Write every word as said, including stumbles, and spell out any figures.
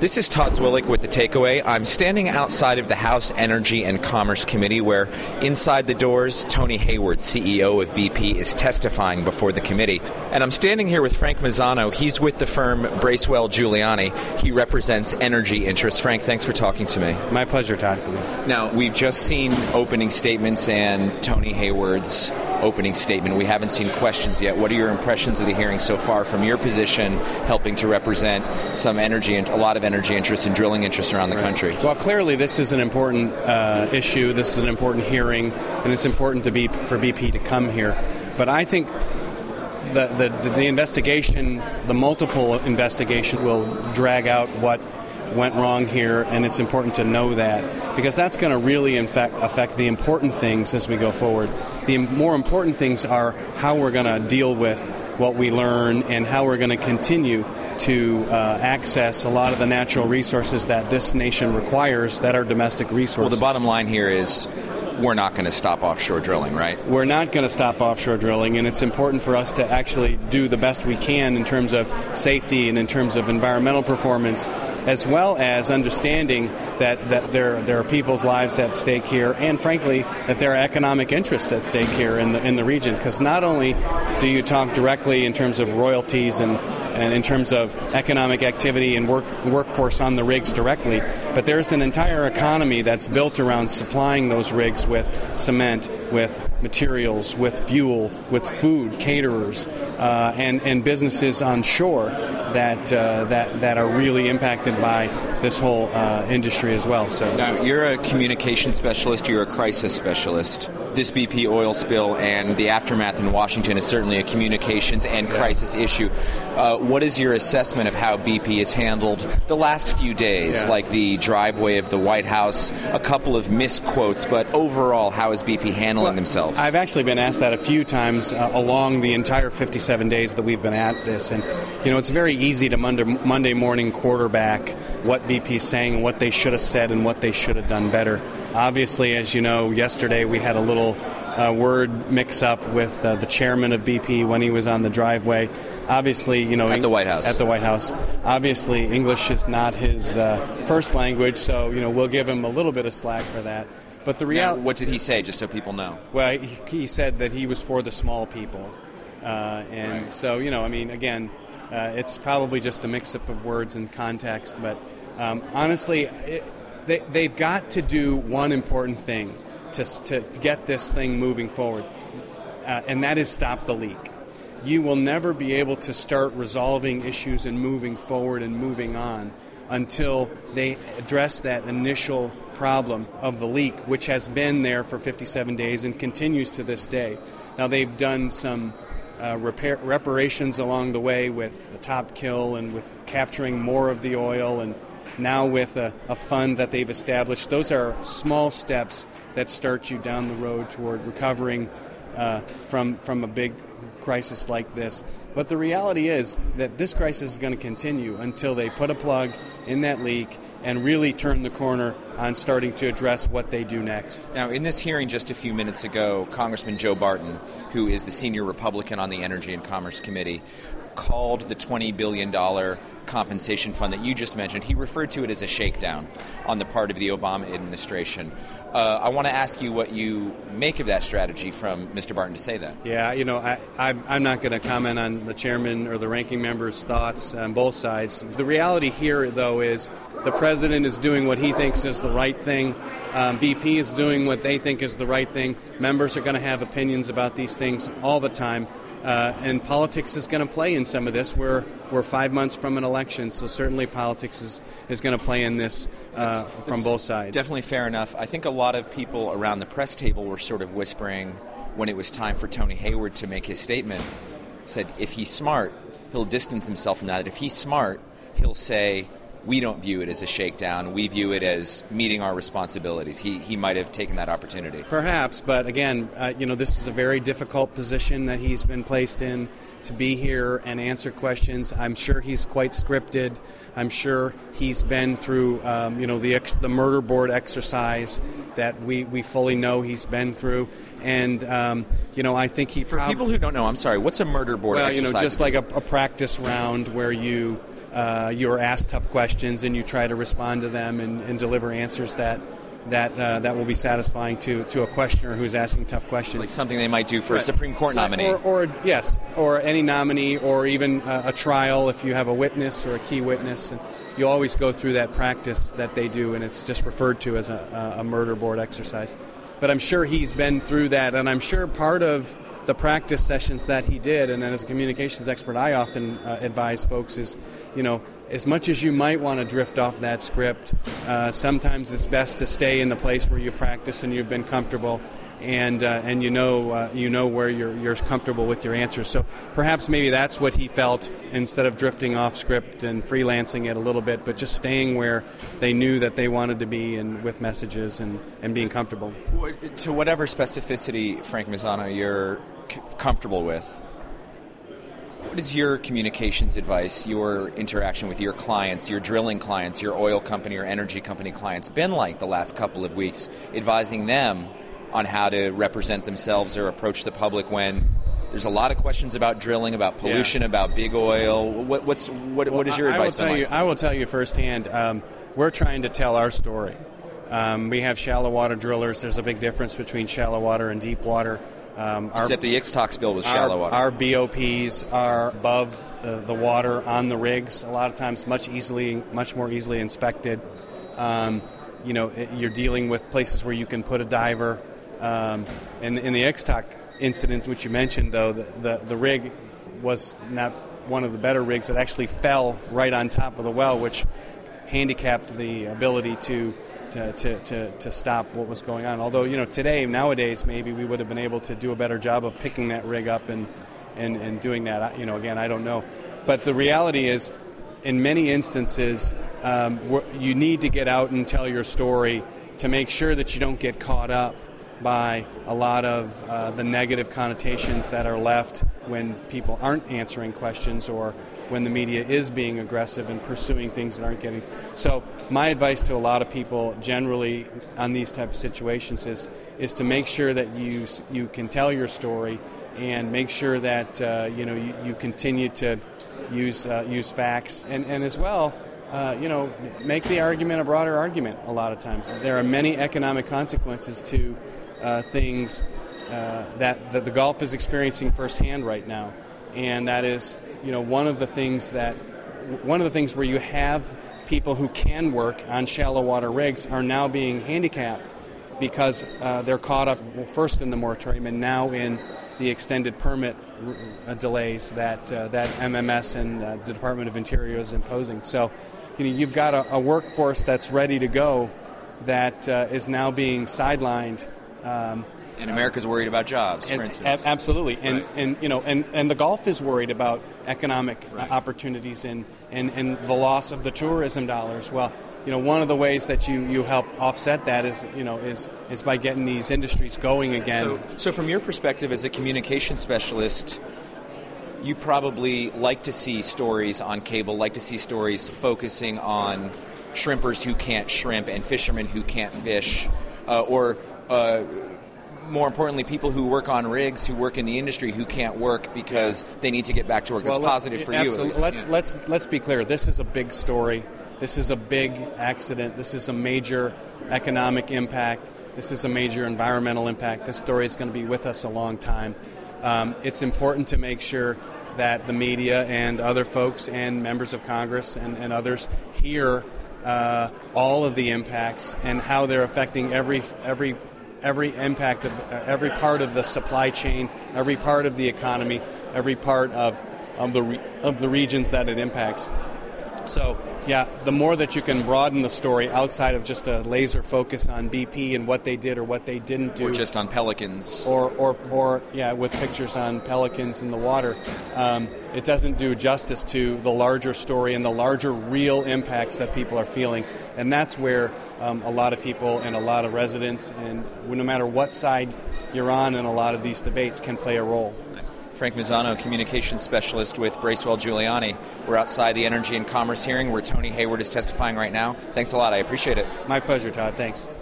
This is Todd Zwillich with The Takeaway. I'm standing outside of the House Energy and Commerce Committee where inside the doors, Tony Hayward, C E O of B P, is testifying before the committee. And I'm standing here with Frank Mazzano. He's with the firm Bracewell Giuliani. He represents energy interests. Frank, thanks for talking to me. My pleasure, Todd. Now, we've just seen opening statements and Tony Hayward's opening statement. We haven't seen questions yet. What are your impressions of the hearing so far from your position helping to represent some energy and a lot of energy interests and drilling interests around the right. country? Well, clearly this is an important uh, issue. This is an important hearing, and it's important to be for B P to come here. But I think the the, the investigation, the multiple investigation, will drag out what went wrong here, and it's important to know that because that's going to really in fact affect the important things as we go forward. The more important things are how we're going to deal with what we learn and how we're going to continue to uh, access a lot of the natural resources that this nation requires that are domestic resources. Well, the bottom line here is we're not going to stop offshore drilling, right? We're not going to stop offshore drilling, and it's important for us to actually do the best we can in terms of safety and in terms of environmental performance, as well as understanding that, that there there are people's lives at stake here, and frankly, that there are economic interests at stake here in the in the region. Because not only do you talk directly in terms of royalties and, and in terms of economic activity and work workforce on the rigs directly, but there's an entire economy that's built around supplying those rigs with cement, with materials, with fuel, with food, caterers, uh, and and businesses on shore that uh, that that are really impacted by this whole uh, industry as well. So now you're a communication specialist. You're a crisis specialist. This B P oil spill and the aftermath in Washington is certainly a communications and crisis yeah. issue. Uh, what is your assessment of how B P has handled the last few days, yeah. like the driveway of the White House, a couple of misquotes, but overall, how is B P handling well, themselves? I've actually been asked that a few times uh, along the entire fifty-seven days that we've been at this, and you know it's very easy to Monday, Monday morning quarterback what B P's saying, what they should have said, and what they should have done better. Obviously, as you know, yesterday we had a little uh, word mix-up with uh, the chairman of B P when he was on the driveway. Obviously, you know... At the White House. At the White House. Obviously, English is not his uh, first language, so, you know, we'll give him a little bit of slack for that. But the reality... Now, what did he say, just so people know? Well, he, he said that he was for the small people. Uh, and right. so, you know, I mean, again, uh, it's probably just a mix-up of words and context, but um, honestly... It, They, they've got to do one important thing to, to get this thing moving forward, uh, and that is stop the leak. You will never be able to start resolving issues and moving forward and moving on until they address that initial problem of the leak, which has been there for fifty-seven days and continues to this day. Now, they've done some uh, repair, reparations along the way with the top kill and with capturing more of the oil, and now with a, a fund that they've established. Those are small steps that start you down the road toward recovering uh, from from a big crisis like this. But the reality is that this crisis is going to continue until they put a plug in that leak and really turn the corner on starting to address what they do next. Now, in this hearing just a few minutes ago, Congressman Joe Barton, who is the senior Republican on the Energy and Commerce Committee, called the twenty billion dollars compensation fund that you just mentioned, he referred to it as a shakedown on the part of the Obama administration. Uh, I want to ask you what you make of that strategy from Mister Barton to say that. Yeah, you know, I, I'm, I'm not going to comment on the chairman or the ranking member's thoughts on both sides. The reality here, though, is the president is doing what he thinks is the right thing. Um, B P is doing what they think is the right thing. Members are going to have opinions about these things all the time. Uh, and politics is going to play in some of this. We're we're five months from an election, so certainly politics is, is going to play in this uh, that's, from that's both sides. Definitely fair enough. I think a lot of people around the press table were sort of whispering when it was time for Tony Hayward to make his statement, said if he's smart, he'll distance himself from that. If he's smart, he'll say, we don't view it as a shakedown. We view it as meeting our responsibilities. He he might have taken that opportunity. Perhaps, but again, uh, you know, this is a very difficult position that he's been placed in to be here and answer questions. I'm sure he's quite scripted. I'm sure he's been through, um, you know, the ex- the murder board exercise that we, we fully know he's been through. And, um, you know, I think he... For prob- people who don't know, I'm sorry, what's a murder board well, exercise? Well, you know, just like a, a practice round where you... uh, you're asked tough questions and you try to respond to them and, and deliver answers that that uh, that will be satisfying to, to a questioner who's asking tough questions. It's like something they might do for right. a Supreme Court nominee. Or, or, yes, or any nominee, or even a, a trial if you have a witness or a key witness. And you always go through that practice that they do, and it's just referred to as a, a murder board exercise. But I'm sure he's been through that, and I'm sure part of the practice sessions that he did, and then as a communications expert I often uh, advise folks is, you know, as much as you might want to drift off that script, uh, sometimes it's best to stay in the place where you've practiced and you've been comfortable, and uh, and you know uh, you know where you're you're comfortable with your answers. So perhaps maybe that's what he felt, instead of drifting off script and freelancing it a little bit, but just staying where they knew that they wanted to be, and with messages and, and being comfortable. To whatever specificity, Frank Mazzano, you're c- comfortable with, what is your communications advice, your interaction with your clients, your drilling clients, your oil company or energy company clients been like the last couple of weeks, advising them on how to represent themselves or approach the public when there's a lot of questions about drilling, about pollution, yeah. about big oil? What, what's what, well, what is your I, advice I will been tell like? You, I will tell you firsthand, um, we're trying to tell our story. Um, we have shallow water drillers. There's a big difference between shallow water and deep water. Um, our, Except the Ixtoc spill was shallow our, water. Our B O Ps are above uh, the water on the rigs. A lot of times, much easily, much more easily inspected. Um, you know, it, you're dealing with places where you can put a diver. Um, in, in the Ixtoc incident, which you mentioned, though, the, the the rig was not one of the better rigs. It actually fell right on top of the well, which handicapped the ability to. To, to, to, to stop what was going on. Although, you know, today, nowadays, maybe we would have been able to do a better job of picking that rig up and, and, and doing that. You know, again, I don't know. But the reality is, in many instances, um, you need to get out and tell your story to make sure that you don't get caught up by a lot of uh, the negative connotations that are left when people aren't answering questions, or when the media is being aggressive and pursuing things that aren't getting. So my advice to a lot of people generally on these type of situations is is to make sure that you you can tell your story, and make sure that uh, you know you, you continue to use uh, use facts, and, and as well uh, you know make the argument a broader argument. A lot of times there are many economic consequences to uh, things uh, that, that the Gulf is experiencing firsthand right now, and that is you know one of the things that one of the things where you have people who can work on shallow water rigs are now being handicapped because uh, they're caught up, well, first in the moratorium and now in the extended permit uh, delays that uh, that M M S and uh, the Department of Interior is imposing. So, you know, you've got a, a workforce that's ready to go that uh, is now being sidelined. Um, and America's worried about jobs, for and, instance. A- absolutely, and right. and you know, and, and the Gulf is worried about economic right. opportunities and, and, and the loss of the tourism dollars. Well, you know, one of the ways that you, you help offset that is you know is is by getting these industries going again. So, so from your perspective as a communication specialist, you probably like to see stories on cable, like to see stories focusing on shrimpers who can't shrimp and fishermen who can't fish, uh, or uh, more importantly, people who work on rigs, who work in the industry, who can't work because they need to get back to work. Well, it's positive for absolutely. you. At least. Let's yeah. let's let's be clear. This is a big story. This is a big accident. This is a major economic impact. This is a major environmental impact. This story is going to be with us a long time. Um, it's important to make sure that the media and other folks and members of Congress and, and others hear uh, all of the impacts and how they're affecting every every every impact of uh, every part of the supply chain, every part of the economy, every part of of the re- of the regions that it impacts. So, yeah, the more that you can broaden the story outside of just a laser focus on B P and what they did or what they didn't do. Or just on pelicans. Or, or, or yeah, with pictures on pelicans in the water. Um, it doesn't do justice to the larger story and the larger real impacts that people are feeling. And that's where um, a lot of people and a lot of residents, and no matter what side you're on in a lot of these debates, can play a role. Frank Mazzano, communications specialist with Bracewell Giuliani. We're outside the Energy and Commerce hearing where Tony Hayward is testifying right now. Thanks a lot. I appreciate it. My pleasure, Todd. Thanks.